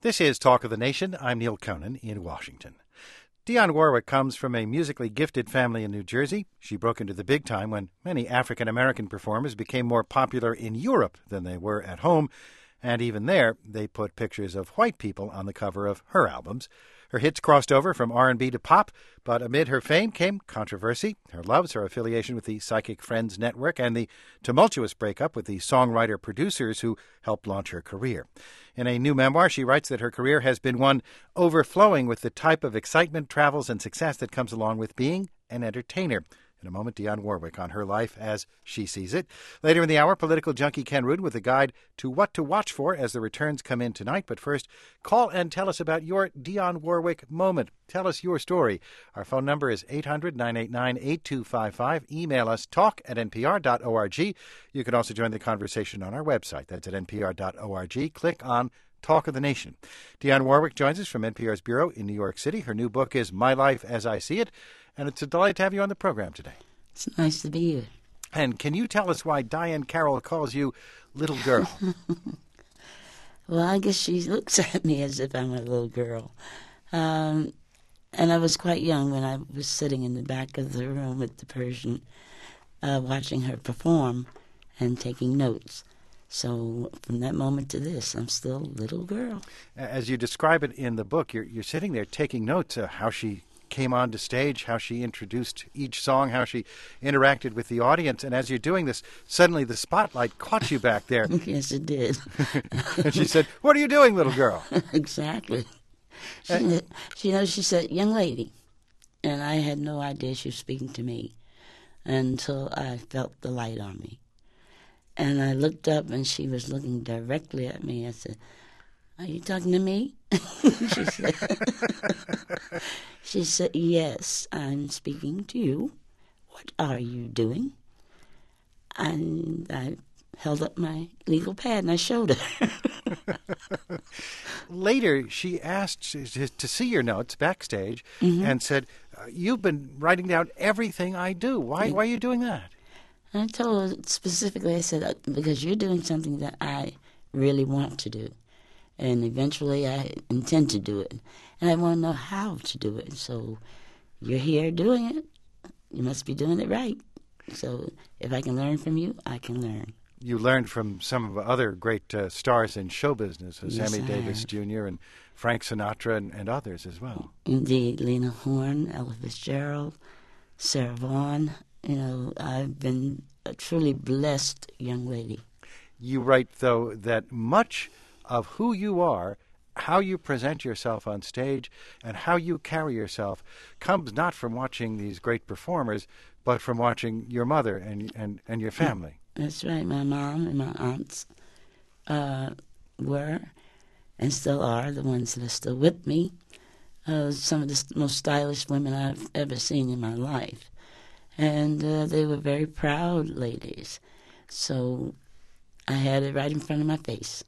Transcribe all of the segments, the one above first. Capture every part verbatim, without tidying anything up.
This is Talk of the Nation. I'm Neil Conan in Washington. Dionne Warwick comes from a musically gifted family in New Jersey. She broke into the big time when many African-American performers became more popular in Europe than they were at home. And even there, they put pictures of white people on the cover of her albums. Her hits crossed over from R and B to pop, but amid her fame came controversy. Her loves, her affiliation with the Psychic Friends Network, and the tumultuous breakup with the songwriter-producers who helped launch her career. In a new memoir, she writes that her career has been one overflowing with the type of excitement, travels, and success that comes along with being an entertainer. In a moment, Dionne Warwick on her life as she sees it. Later in the hour, political junkie Ken Rudin with a guide to what to watch for as the returns come in tonight. But first, call and tell us about your Dionne Warwick moment. Tell us your story. Our phone number is eight hundred, nine eight nine, eight two five five. Email us talk at n p r dot org. You can also join the conversation on our website. That's at n p r dot org. Click on Talk of the Nation. Dionne Warwick joins us from N P R's bureau in New York City. Her new book is My Life as I See It. And it's a delight to have you on the program today. It's nice to be here. And can you tell us why Diahann Carroll calls you little girl? Well, I guess she looks at me as if I'm a little girl. Um, and I was quite young when I was sitting in the back of the room with the Persian, uh, watching her perform and taking notes. So from that moment to this, I'm still a little girl. As you describe it in the book, you're, you're sitting there taking notes of how she came onto stage, how she introduced each song, how she interacted with the audience. And as you're doing this, suddenly the spotlight caught you back there. Yes, it did. And she said, "What are you doing, little girl?" Exactly. She, uh, she, you know, she said, "Young lady." And I had no idea she was speaking to me until I felt the light on me. And I looked up and she was looking directly at me. I said, "Are you talking to me?" she said, she said, "Yes, I'm speaking to you. What are you doing?" And I held up my legal pad and I showed her. Later, she asked to see your notes backstage mm-hmm. and said, "You've been writing down everything I do. Why, why are you doing that?" And I told her specifically, I said, "Because you're doing something that I really want to do. And eventually I intend to do it. And I want to know how to do it. So you're here doing it. You must be doing it right. So if I can learn from you, I can learn." You learned from some of the other great uh, stars in show business, Yes, Sammy I Davis have. Junior and Frank Sinatra and, and others as well. Indeed, Lena Horne, Ella Fitzgerald, Sarah Vaughan. You know, I've been a truly blessed young lady. You write, though, that much of who you are, how you present yourself on stage, and how you carry yourself comes not from watching these great performers, but from watching your mother and and, and your family. That's right. My mom and my aunts uh, were and still are the ones that are still with me. Uh, some of the most stylish women I've ever seen in my life. And uh, they were very proud ladies. So I had it right in front of my face.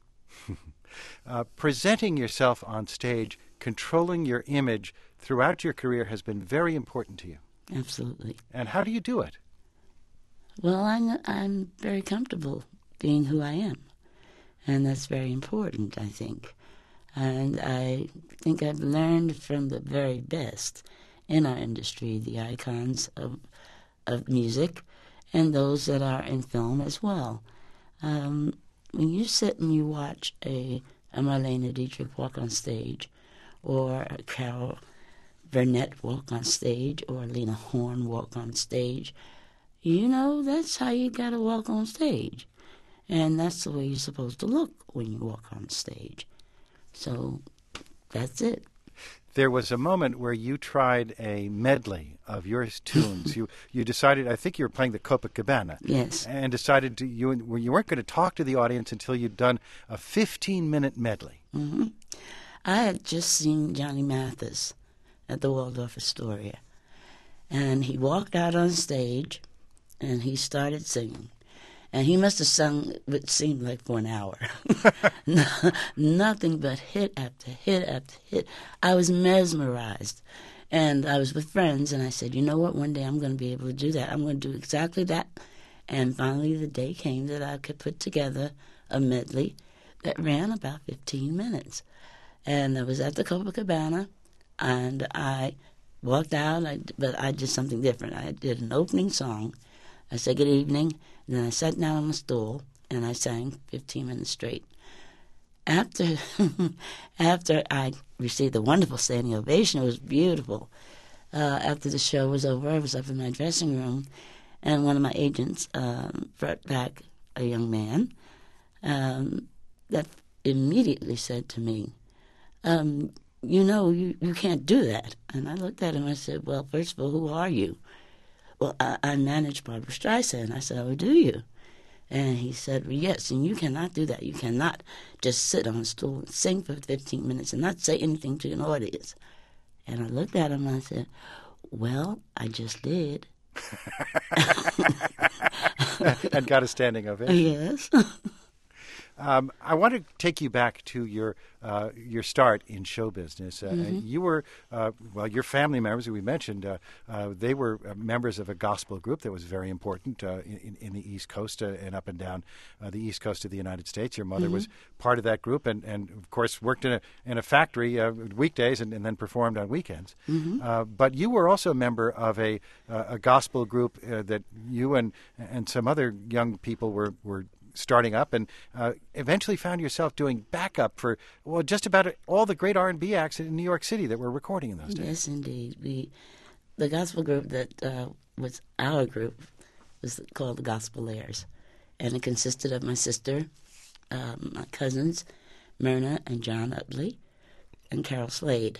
Uh, presenting yourself on stage, controlling your image throughout your career has been very important to you. Absolutely. And how do you do it? Well, I'm, I'm very comfortable being who I am. And that's very important, I think. And I think I've learned from the very best in our industry, the icons of, of music, and those that are in film as well. Um, when you sit and you watch a, a Marlene Dietrich walk on stage, or a Carol Burnett walk on stage, or a Lena Horne walk on stage, you know that's how you got to walk on stage. And that's the way you're supposed to look when you walk on stage. So that's it. There was a moment where you tried a medley of your tunes. you you decided, I think you were playing the Copacabana. Yes. And decided to, you you weren't going to talk to the audience until you'd done a fifteen-minute medley. Mm-hmm. I had just seen Johnny Mathis at the Waldorf Astoria. And he walked out on stage, and he started singing. And he must have sung, it seemed like, for an hour. no, nothing but hit after hit after hit. I was mesmerized. And I was with friends, and I said, you know what, one day I'm going to be able to do that. I'm going to do exactly that. And finally the day came that I could put together a medley that ran about fifteen minutes. And I was at the Copacabana, and I walked out, I, but I did something different. I did an opening song. I said good evening, and then I sat down on a stool, and I sang fifteen minutes straight. After after I received a wonderful standing ovation, it was beautiful. Uh, after the show was over, I was up in my dressing room, and one of my agents um, brought back a young man um, that immediately said to me, um, you know, you, you can't do that. And I looked at him and I said, well, first of all, who are you? Well, I, I manage Barbra Streisand. I said, oh, do you? And he said, well, yes, and you cannot do that. You cannot just sit on a stool and sing for fifteen minutes and not say anything to an audience. And I looked at him and I said, well, I just did. And got a standing ovation. Yes. Um, I want to take you back to your uh, your start in show business. Uh, Mm-hmm. You were, uh, well, your family members, who we mentioned, uh, uh, they were uh, members of a gospel group that was very important uh, in, in the East Coast uh, and up and down uh, the East Coast of the United States. Your mother mm-hmm. was part of that group and, and of course, worked in a in a factory uh, weekdays and, and then performed on weekends. Mm-hmm. Uh, but you were also a member of a uh, a gospel group uh, that you and and some other young people were were starting up, and uh, eventually found yourself doing backup for, well, just about all the great R and B acts in New York City that were recording in those days. Yes, indeed. We, the gospel group that uh, was our group was called the Gospelaires, and it consisted of my sister, um, my cousins, Myrna and John Utley, and Carol Slade.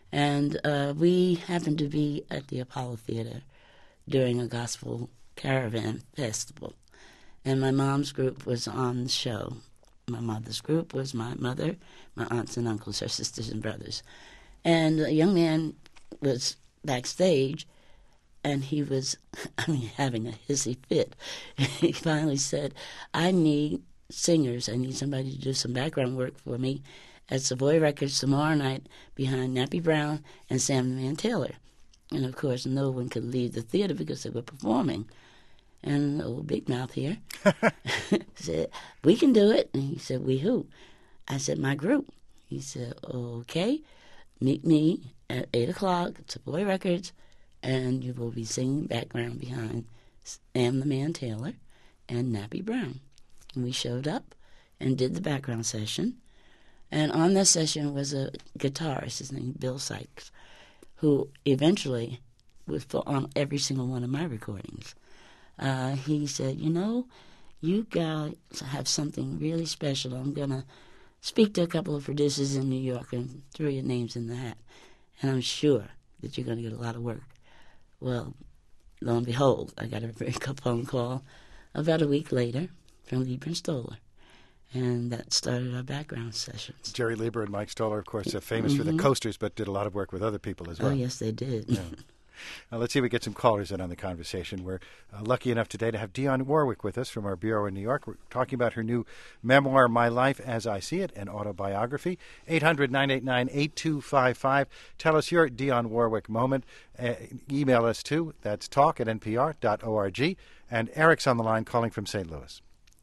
And uh, we happened to be at the Apollo Theater during a gospel caravan festival. And my mom's group was on the show. My mother's group was my mother, my aunts and uncles, her sisters and brothers. And a young man was backstage, and he was, I mean, having a hissy fit. He finally said, I need singers. I need somebody to do some background work for me at Savoy Records tomorrow night behind Nappy Brown and Sam the Man Taylor. And, of course, no one could leave the theater because they were performing. And old Big Mouth here said, we can do it. And he said, we who? I said, my group. He said, okay, meet me at eight o'clock at Savoy Records, and you will be singing background behind Sam the Man Taylor and Nappy Brown. And we showed up and did the background session. And on that session was a guitarist, his name Bill Sykes, who eventually was on every single one of my recordings. Uh, he said, you know, you guys have something really special. I'm going to speak to a couple of producers in New York and throw your names in the hat. And I'm sure that you're going to get a lot of work. Well, lo and behold, I got a very phone call about a week later from Leiber and Stoller. And that started our background sessions. Jerry Leiber and Mike Stoller, of course, are famous mm-hmm. for the Coasters, but did a lot of work with other people as well. Oh, yes, they did. Yeah. Uh, let's see if we get some callers in on the conversation. We're uh, lucky enough today to have Dionne Warwick with us from our bureau in New York. We're talking about her new memoir, My Life as I See It, an autobiography. eight hundred, nine eight nine, eight two five five. Tell us your Dionne Warwick moment. Uh, email us too. That's talk at n p r dot org. And Eric's on the line calling from Saint Louis.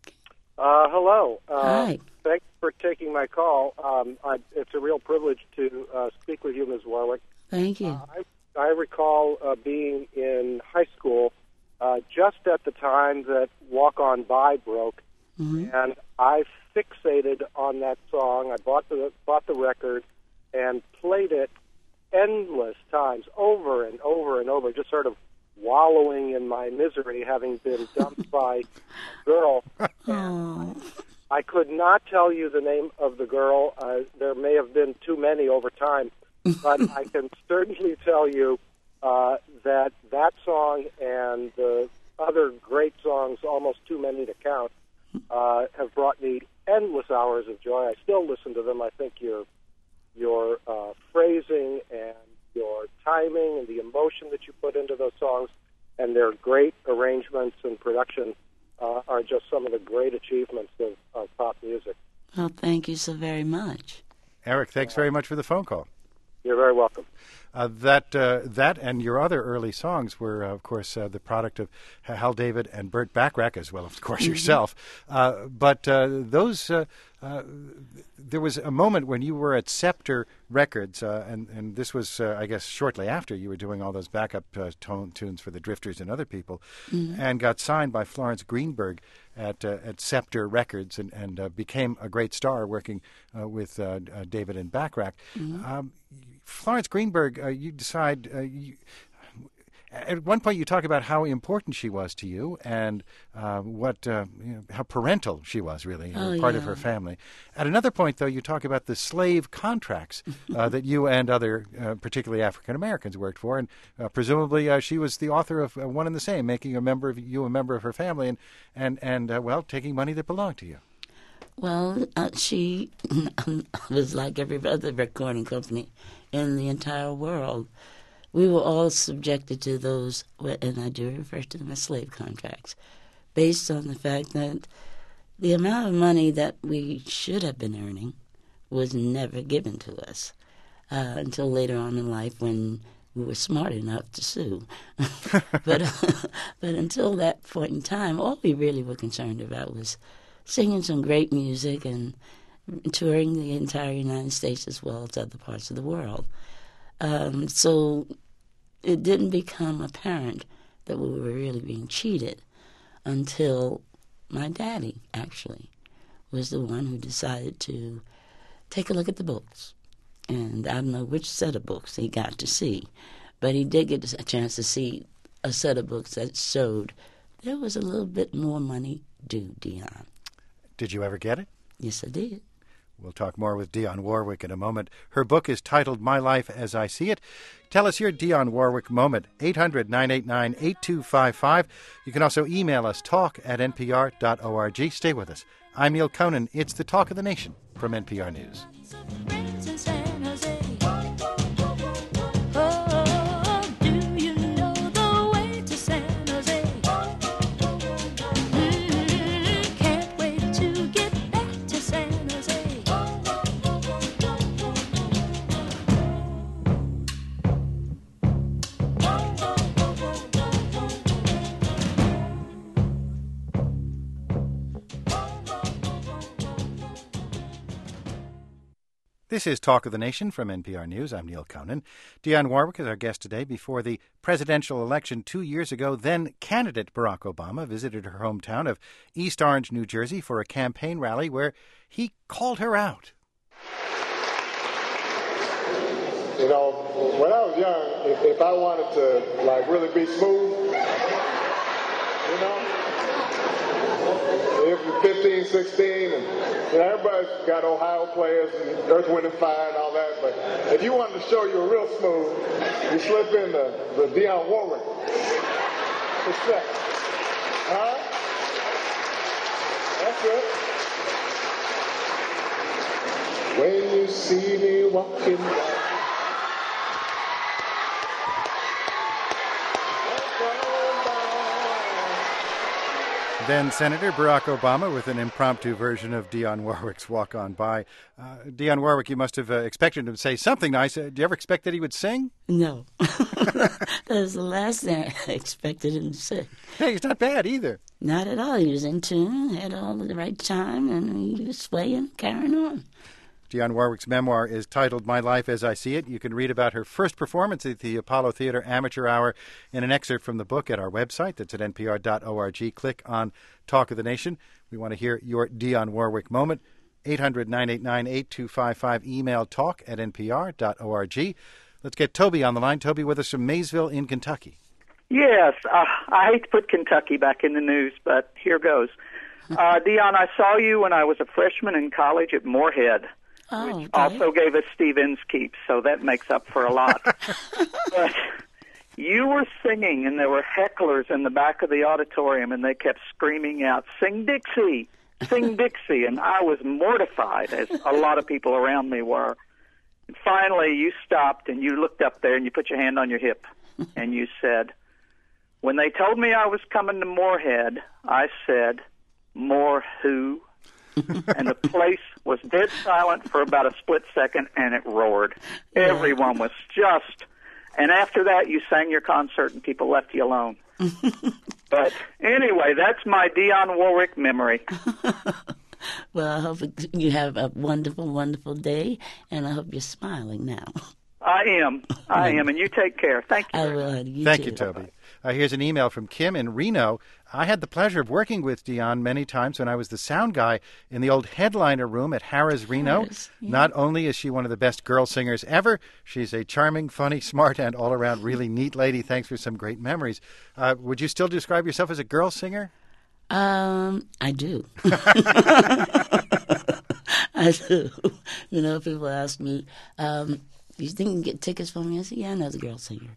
Uh, hello. Uh, Hi. Thanks for taking my call. Um, I, it's a real privilege to uh, speak with you, Miz Warwick. Thank you. Uh, I, I recall uh, being in high school uh, just at the time that Walk On By broke, mm-hmm. and I fixated on that song. I bought the bought the record and played it endless times, over and over and over, just sort of wallowing in my misery, having been dumped by a girl. And I could not tell you the name of the girl. Uh, there may have been too many over time. But I can certainly tell you uh, that that song and the other great songs, almost too many to count, uh, have brought me endless hours of joy. I still listen to them. I think your your uh, phrasing and your timing and the emotion that you put into those songs and their great arrangements and production uh, are just some of the great achievements of, of pop music. Well, thank you so very much. Eric, thanks very much for the phone call. You're very welcome. Uh, that uh, that and your other early songs were, uh, of course, uh, the product of Hal David and Burt Bacharach, as well, of course, mm-hmm. yourself. Uh, but uh, those, uh, uh, there was a moment when you were at Scepter Records, uh, and, and this was, uh, I guess, shortly after you were doing all those backup uh, tone tunes for the Drifters and other people, mm-hmm. and got signed by Florence Greenberg at uh, at Scepter Records, and, and uh, became a great star working uh, with uh, uh, David and Bacharach. Mm-hmm. Um, Florence Greenberg, uh, you decide, uh, you, at one point you talk about how important she was to you and uh, what, uh, you know, how parental she was, really, oh, part yeah. of her family. At another point, though, you talk about the slave contracts uh, that you and other, uh, particularly African Americans, worked for, and uh, presumably uh, she was the author of uh, One and the Same, making a member of you a member of her family, and and and uh, well, taking money that belonged to you. Well, uh, she was like every other recording company in the entire world. We were all subjected to those, and I do refer to them as slave contracts, based on the fact that the amount of money that we should have been earning was never given to us uh, until later on in life when we were smart enough to sue. but, but until that point in time, all we really were concerned about was singing some great music and touring the entire United States as well as other parts of the world. Um, so it didn't become apparent that we were really being cheated until my daddy, actually, was the one who decided to take a look at the books. And I don't know which set of books he got to see, but he did get a chance to see a set of books that showed there was a little bit more money due Dionne. Did you ever get it? Yes, I did. We'll talk more with Dionne Warwick in a moment. Her book is titled My Life as I See It. Tell us your Dionne Warwick moment, eight hundred, nine eight nine, eight two five five. You can also email us, talk at n p r dot org. Stay with us. I'm Neil Conan. It's the Talk of the Nation from N P R News. This is Talk of the Nation from N P R News. I'm Neil Conan. Dionne Warwick is our guest today. Before the presidential election two years ago, then candidate Barack Obama visited her hometown of East Orange, New Jersey, for a campaign rally where he called her out. You know, when I was young, if, if I wanted to, like, really be smooth, you know, if you're fifteen, sixteen, and you know, everybody's got Ohio players and Earth, Wind and Fire and all that, but if you wanted to show you were real smooth, you slip in the, the Dionne Warwick. Respect. All right? That's it. When you see me walking down, Then Senator Barack Obama with an impromptu version of Dionne Warwick's Walk On By. Uh, Dionne Warwick, you must have uh, expected him to say something nice. Uh, did you ever expect that he would sing? No. That was the last thing I expected him to say. Hey, he's not bad either. Not at all. He was in tune, had all the right time, and he was swaying, carrying on. Dionne Warwick's memoir is titled My Life as I See It. You can read about her first performance at the Apollo Theater Amateur Hour in an excerpt from the book at our website. That's at n p r dot org. Click on Talk of the Nation. We want to hear your Dionne Warwick moment. eight hundred, nine eight nine, eight two five five. Email talk at n p r dot org. Let's get Toby on the line. Toby with us from Maysville in Kentucky. Yes. Uh, I hate to put Kentucky back in the news, but here goes. Uh, Dionne, I saw you when I was a freshman in college at Moorhead. Oh, which okay. also gave us Steve Inskeep, so that makes up for a lot. But you were singing, and there were hecklers in the back of the auditorium, and they kept screaming out, "Sing Dixie! Sing Dixie!" And I was mortified, as a lot of people around me were. And finally, you stopped, and you looked up there, and you put your hand on your hip, and you said, "When they told me I was coming to Moorhead, I said, more who?" And the place was dead silent for about a split second, and it roared. Yeah. Everyone was just And after that, you sang your concert and people left you alone. But anyway, that's my Dionne Warwick memory. Well, I hope you have a wonderful, wonderful day, and I hope you're smiling now. I am. I am, and you take care. Thank you. I will. You Thank too. you, Toby. Uh, here's an email from Kim in Reno. I had the pleasure of working with Dionne many times when I was the sound guy in the old Headliner room at Harrah's Reno. Harrah's, yeah. Not only is she one of the best girl singers ever, she's a charming, funny, smart, and all-around really neat lady. Thanks for some great memories. Uh, would you still describe yourself as a girl singer? Um, I do. I do. You know, people ask me, um, you think you can get tickets for me? I say, yeah, I know the girl singer.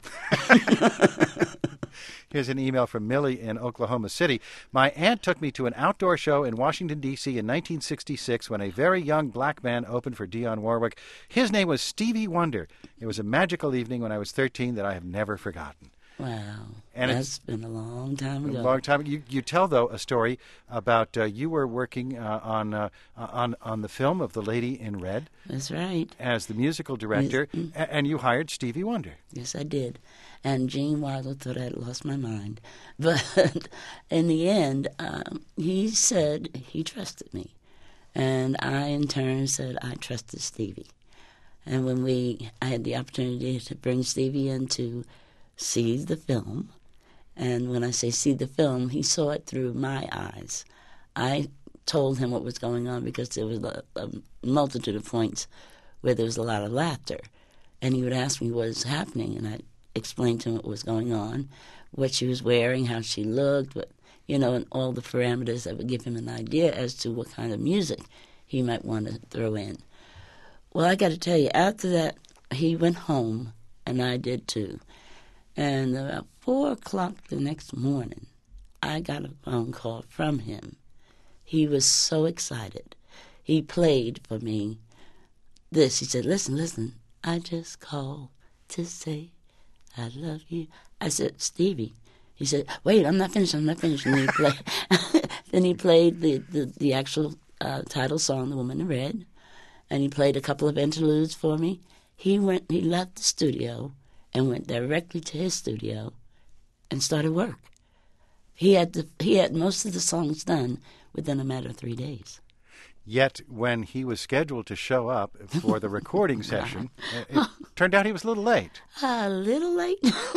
Here's an email from Millie in Oklahoma City. My aunt took me to an outdoor show in Washington, D C in nineteen sixty-six when a very young black man opened for Dionne Warwick. His name was Stevie Wonder. It was a magical evening when I was thirteen that I have never forgotten. Wow. And That's it's been a long time A ago. long time. You you tell though a story about uh, you were working uh, on uh, on on the film of The Lady in Red. That's right. As the musical director, Yes. Mm. a- and you hired Stevie Wonder. Yes, I did. And Gene Wilder thought I'd lost my mind. But in the end, um, he said he trusted me. And I, in turn, said I trusted Stevie. And when we, I had the opportunity to bring Stevie in to see the film. And when I say see the film, he saw it through my eyes. I told him what was going on because there was a, a multitude of points where there was a lot of laughter. And he would ask me what was happening, and I explained to him what was going on, what she was wearing, how she looked, what, you know, and all the parameters that would give him an idea as to what kind of music he might want to throw in. Well, I got to tell you, after that, he went home, and I did too. And about four o'clock the next morning, I got a phone call from him. He was so excited. He played for me this. He said, listen, listen, I just called to say I love you. I said, Stevie. He said, wait, I'm not finished, I'm not finished. And he played, then he played the, the, the actual uh, title song, The Woman in Red, and he played a couple of interludes for me. He went. He left the studio and went directly to his studio and started work. He had the, he had most of the songs done within a matter of three days. Yet, when he was scheduled to show up for the recording session, it turned out he was a little late. A little late?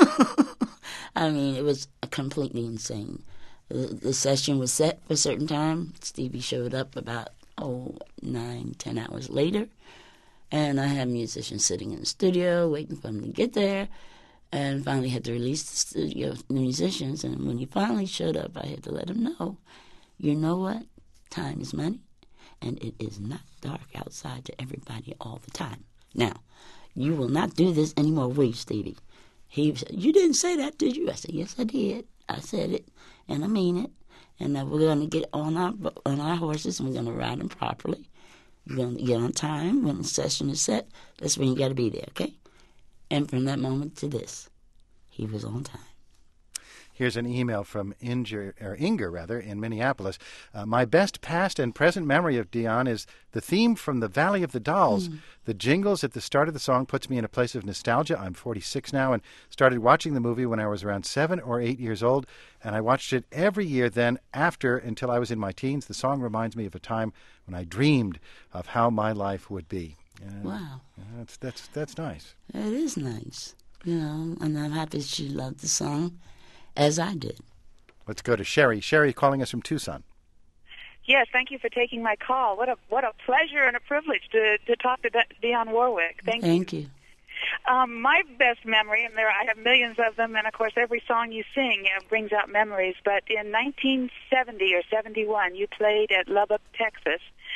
I mean, it was completely insane. The, the session was set for a certain time. Stevie showed up about, oh, nine, ten hours later. And I had musicians sitting in the studio waiting for him to get there. And finally had to release the studio the musicians. And when he finally showed up, I had to let him know, you know what? Time is money. And it is not dark outside to everybody all the time. Now, you will not do this anymore, will you, Stevie? He said, you didn't say that, did you? I said, yes, I did. I said it, and I mean it. And uh, we're going to get on our on our horses, and we're going to ride them properly. You're going to get on time. When the session is set, that's when you got to be there, okay? And from that moment to this, he was on time. Here's an email from Inger, or Inger rather, in Minneapolis. Uh, my best past and present memory of Dionne is the theme from The Valley of the Dolls. Mm. The jingles at the start of the song puts me in a place of nostalgia. I'm forty-six now and started watching the movie when I was around seven or eight years old, and I watched it every year then after until I was in my teens. The song reminds me of a time when I dreamed of how my life would be. Uh, wow. That's, that's, that's nice. It is nice. You know, and I'm happy she loved the song. As I did. Let's go to Sherry. Sherry calling us from Tucson. Yes, thank you for taking my call. What a what a pleasure and a privilege to to talk to De- Dionne Warwick. Thank, thank you. you. Um, my best memory, and there I have millions of them, and of course every song you sing uh, brings out memories. But in nineteen seventy or seventy-one, you played at Lubbock, Texas,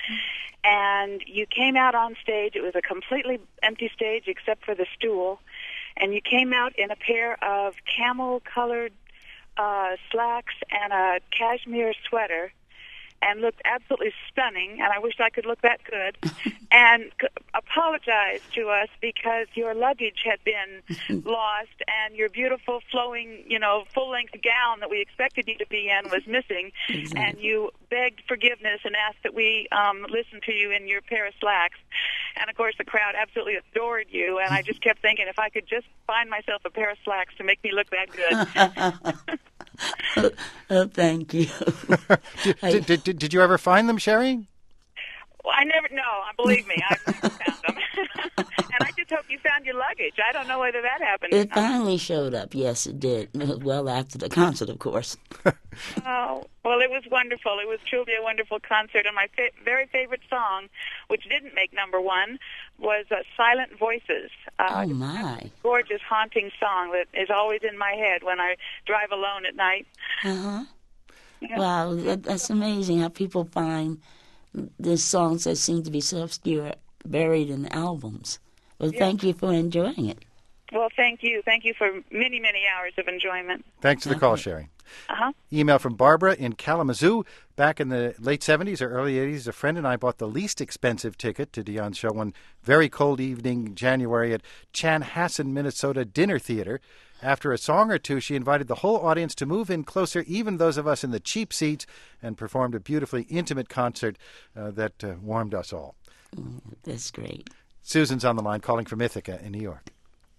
and you came out on stage. It was a completely empty stage except for the stool, and you came out in a pair of camel-colored Uh, slacks and a cashmere sweater, and looked absolutely stunning, and I wished I could look that good, and c- apologized to us because your luggage had been lost and your beautiful flowing, you know, full-length gown that we expected you to be in was missing, Exactly. and you begged forgiveness and asked that we um, listen to you in your pair of slacks. And, of course, the crowd absolutely adored you, and I just kept thinking if I could just find myself a pair of slacks to make me look that good. oh, oh, thank you. did, did, did, did you ever find them, Sherry? Well, I never, no, believe me, I never found them. And I just hope you found your luggage. I don't know whether that happened. It finally showed up. Yes, it did. Well, after the concert, of course. Oh, well, it was wonderful. It was truly a wonderful concert. And my fa- very favorite song, which didn't make number one, was uh, Silent Voices. Uh, Oh, my. Gorgeous, haunting song that is always in my head when I drive alone at night. Uh-huh. Yeah. Wow, that, that's amazing how people find the songs that seem to be so obscure buried in albums. Well, Yeah. thank you for enjoying it. Well, thank you. Thank you for many, many hours of enjoyment. Thanks for the call, Sherry. Uh-huh. Email from Barbara in Kalamazoo. Back in the late seventies or early eighties, a friend and I bought the least expensive ticket to Dion's show one very cold evening in January at Chanhassen, Minnesota Dinner Theater. After a song or two, she invited the whole audience to move in closer, even those of us in the cheap seats, and performed a beautifully intimate concert uh, that uh, warmed us all. Mm, that's great. Susan's on the line calling from Ithaca in New York.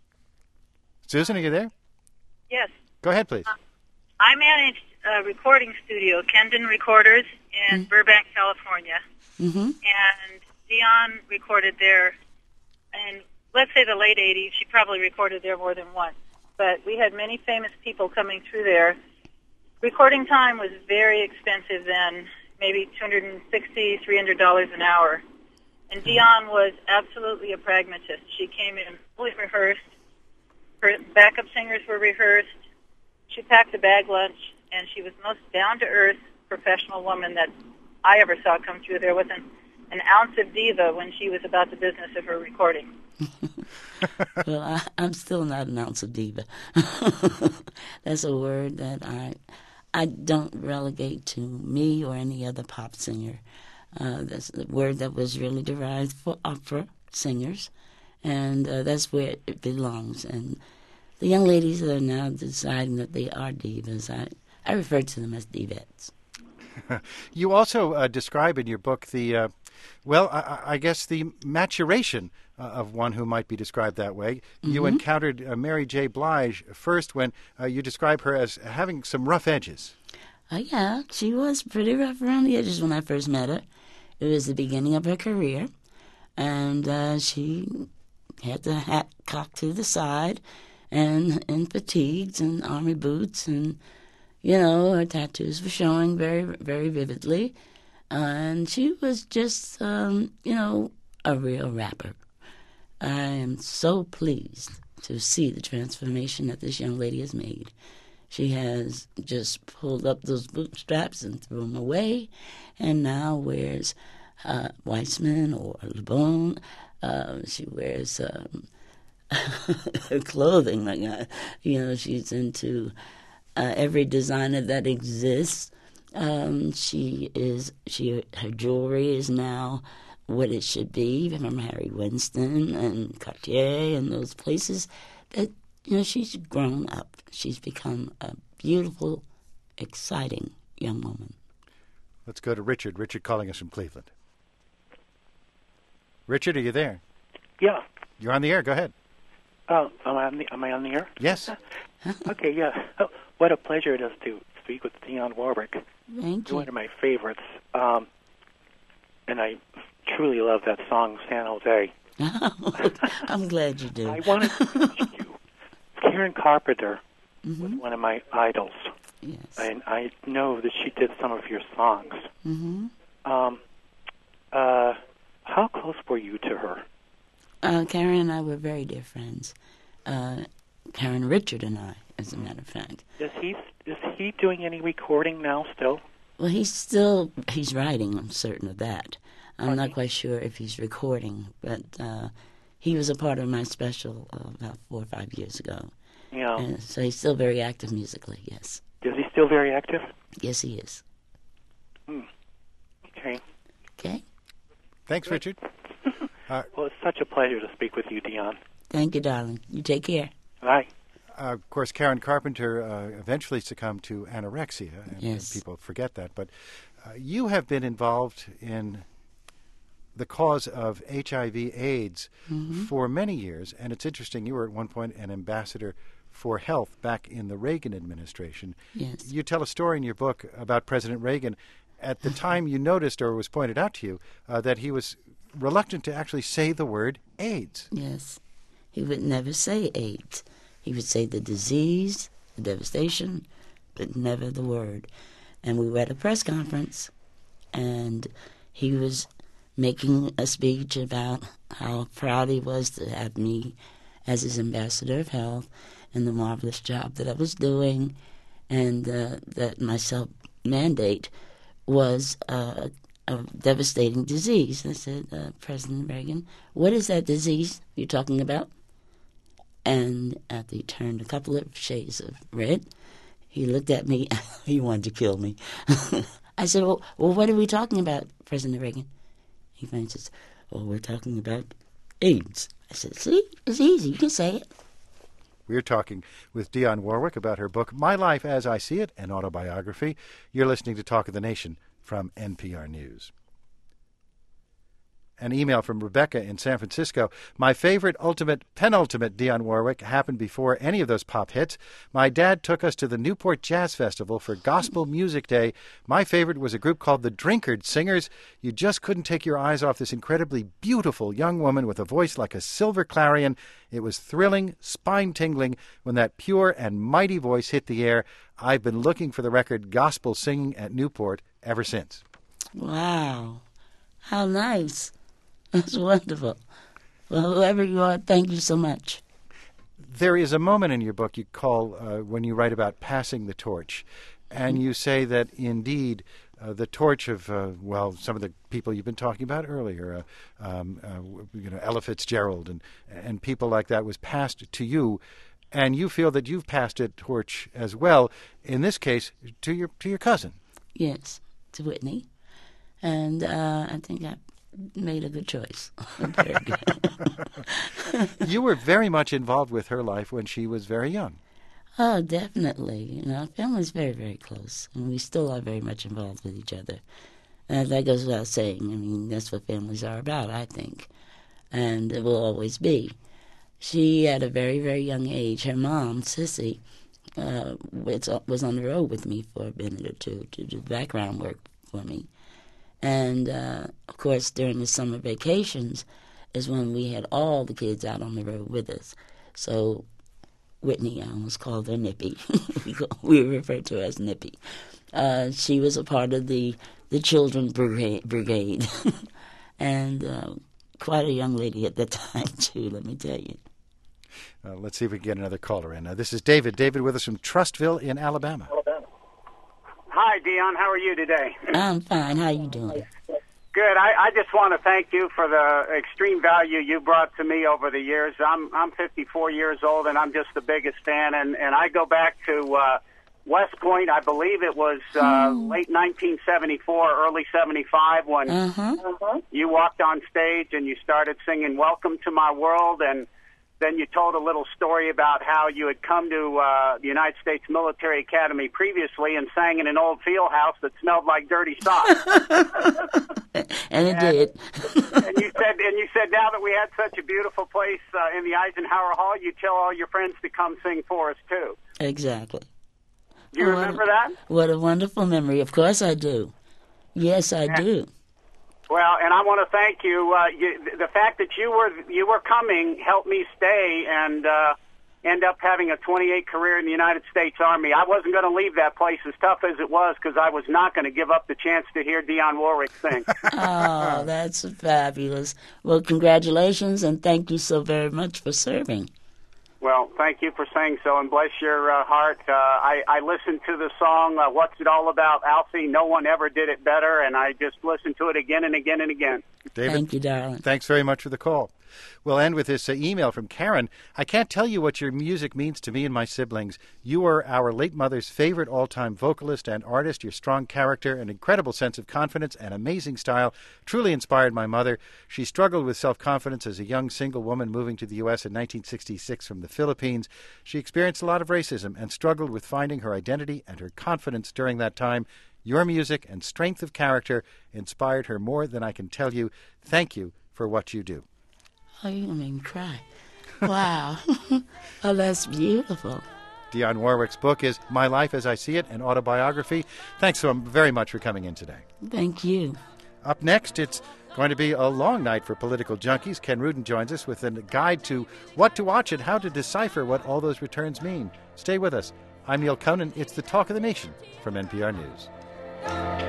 Susan, are you there? Yes. Go ahead, please. I managed a recording studio, Kendon Recorders, in Mm. Burbank, California. Mm-hmm. And Dion recorded there in, let's say, the late eighties. She probably recorded there more than once. But we had many famous people coming through there. Recording time was very expensive then, maybe two hundred sixty dollars, three hundred dollars an hour. And Dion was absolutely a pragmatist. She came in fully rehearsed. Her backup singers were rehearsed. She packed a bag lunch, and she was the most down-to-earth professional woman that I ever saw come through. There wasn't an ounce of diva when she was about the business of her recording. Well, I, I'm still not an ounce of diva. That's a word that I I don't relegate to me or any other pop singer. Uh, that's a word that was really derived for opera singers, and uh, that's where it belongs. And the young ladies that are now deciding that they are divas, I, I refer to them as divettes. You also uh, describe in your book the, uh, well, I, I guess the maturation uh, of one who might be described that way. Mm-hmm. You encountered uh, Mary J. Blige first when uh, you describe her as having some rough edges. Oh, yeah, she was pretty rough around the edges when I first met her. It was the beginning of her career, and uh, she had the hat cocked to the side and in fatigues and army boots, and, you know, her tattoos were showing very, very vividly. And she was just, um, you know, a real rapper. I am so pleased to see the transformation that this young lady has made. She has just pulled up those bootstraps and threw them away, and now wears uh, Weissman or Le Bon. Uh, she wears um, clothing. Like uh, you know, she's into uh, every designer that exists. Um, she is she her jewelry is now what it should be from Harry Winston and Cartier and those places. That you know, she's grown up. She's become a beautiful, exciting young woman. Let's go to Richard. Richard calling us from Cleveland. Richard, are you there? Yeah. You're on the air. Go ahead. Oh, am I on the, am I on the air? Yes. Okay, yeah. Oh, what a pleasure it is to speak with Dionne Warwick. Thank You're you. one of my favorites. Um, and I truly love that song, San Jose. I'm glad you do. I wanted to ask you, Karen Carpenter mm-hmm. was one of my idols. Yes. And I know that she did some of your songs. Mm-hmm. Um, uh, how close were you to her? Uh, Karen and I were very dear friends. Uh, Karen Richard and I, as a matter of fact. Is he is he doing any recording now still? Well, he's still, he's writing, I'm certain of that. I'm Pardon not me? quite sure if he's recording, but uh, he was a part of my special uh, about four or five years ago. Yeah. And so he's still very active musically, yes. Is he still very active? Yes, he is. Hmm. Okay. Okay? Thanks, Richard. Uh, Well, it's such a pleasure to speak with you, Dion. Thank you, darling. You take care. Bye. Uh, of course, Karen Carpenter uh, eventually succumbed to anorexia, and, Yes. and people forget that. But uh, you have been involved in the cause of H I V AIDS Mm-hmm. for many years, and it's interesting, you were at one point an ambassador for health back in the Reagan administration. Yes. You tell a story in your book about President Reagan. At the time you noticed, or was pointed out to you, uh, that he was reluctant to actually say the word AIDS. Yes. He would never say AIDS. He would say the disease, the devastation, but never the word. And we were at a press conference, and he was making a speech about how proud he was to have me as his ambassador of health and the marvelous job that I was doing, and uh, that my self-mandate was uh, a devastating disease. I said, uh, President Reagan, what is that disease you're talking about? And after he turned a couple of shades of red, he looked at me. He wanted to kill me. I said, well, well, what are we talking about, President Reagan? He finally says, well, we're talking about AIDS. I said, see, it's easy. You can say it. We're talking with Dionne Warwick about her book, My Life as I See It, an autobiography. You're listening to Talk of the Nation from N P R News. An email from Rebecca in San Francisco. My favorite, ultimate, penultimate Dionne Warwick happened before any of those pop hits. My dad took us to the Newport Jazz Festival for Gospel Music Day. My favorite was a group called the Drinkard Singers. You just couldn't take your eyes off this incredibly beautiful young woman with a voice like a silver clarion. It was thrilling, spine-tingling when that pure and mighty voice hit the air. I've been looking for the record Gospel Singing at Newport ever since. Wow. How nice. That's wonderful. Well, whoever you are, thank you so much. There is a moment in your book you call, uh, when you write about passing the torch, and you say that indeed uh, the torch of, uh, well, some of the people you've been talking about earlier, uh, um, uh, you know, Ella Fitzgerald and, and people like that was passed to you, and you feel that you've passed a torch as well, in this case, to your to your cousin. Yes, to Whitney. And uh, I think I made a good choice. Very good. You were very much involved with her life when she was very young. Oh, definitely. You know, our family's very, very close, and we still are very much involved with each other. And that goes without saying. I mean, that's what families are about, I think, and it will always be. She, at a very, very young age, her mom, Sissy, uh, was on the road with me for a minute or two to do background work for me. And, uh, of course, during the summer vacations is when we had all the kids out on the road with us. So Whitney, I almost called her Nippy. We refer to her as Nippy. Uh, she was a part of the, the children brigade, brigade. and uh, quite a young lady at the time, too, let me tell you. Uh, let's see if we can get another caller in. Uh, this is David. David with us from Trustville in Alabama. Hi, Dionne. How are you today? I'm fine. How you doing? Good. I, I just want to thank you for the extreme value you brought to me over the years. I'm I'm fifty-four years old, and I'm just the biggest fan. And, and I go back to uh, West Point. I believe it was uh, Hmm. late nineteen seventy-four, early seventy-five, when Uh-huh. you walked on stage and you started singing "Welcome to My World," and then you told a little story about how you had come to uh, the United States Military Academy previously and sang in an old field house that smelled like dirty socks. and it did. and you said, and you said, now that we had such a beautiful place uh, in the Eisenhower Hall, you tell all your friends to come sing for us too. Exactly. Do you What remember a- that? What a wonderful memory. Of course I do. Yes, I do. Well, and I want to thank you. Uh, you. The fact that you were you were coming helped me stay and uh, end up having a twenty-eight career in the United States Army. I wasn't going to leave that place, as tough as it was, because I was not going to give up the chance to hear Dionne Warwick sing. Oh, that's fabulous. Well, congratulations, and thank you so very much for serving. Well, thank you for saying so, and bless your uh, heart. Uh, I, I listened to the song, uh, What's It All About, Alfie? No one ever did it better, and I just listened to it again and again and again. David, Thank you, darling. thanks very much for the call. We'll end with this uh, email from Karen. I can't tell you what your music means to me and my siblings. You are our late mother's favorite all-time vocalist and artist. Your strong character, an incredible sense of confidence, and amazing style truly inspired my mother. She struggled with self-confidence as a young single woman moving to the U S in nineteen sixty-six from the Philippines. She experienced a lot of racism and struggled with finding her identity and her confidence during that time. Your music and strength of character inspired her more than I can tell you. Thank you for what you do. Oh, you're going to make me cry. Wow. Oh, that's beautiful. Dionne Warwick's book is My Life as I See It, an autobiography. Thanks so very much for coming in today. Thank you. Up next, it's going to be a long night for political junkies. Ken Rudin joins us with a guide to what to watch and how to decipher what all those returns mean. Stay with us. I'm Neil Conan. It's the Talk of the Nation from N P R News.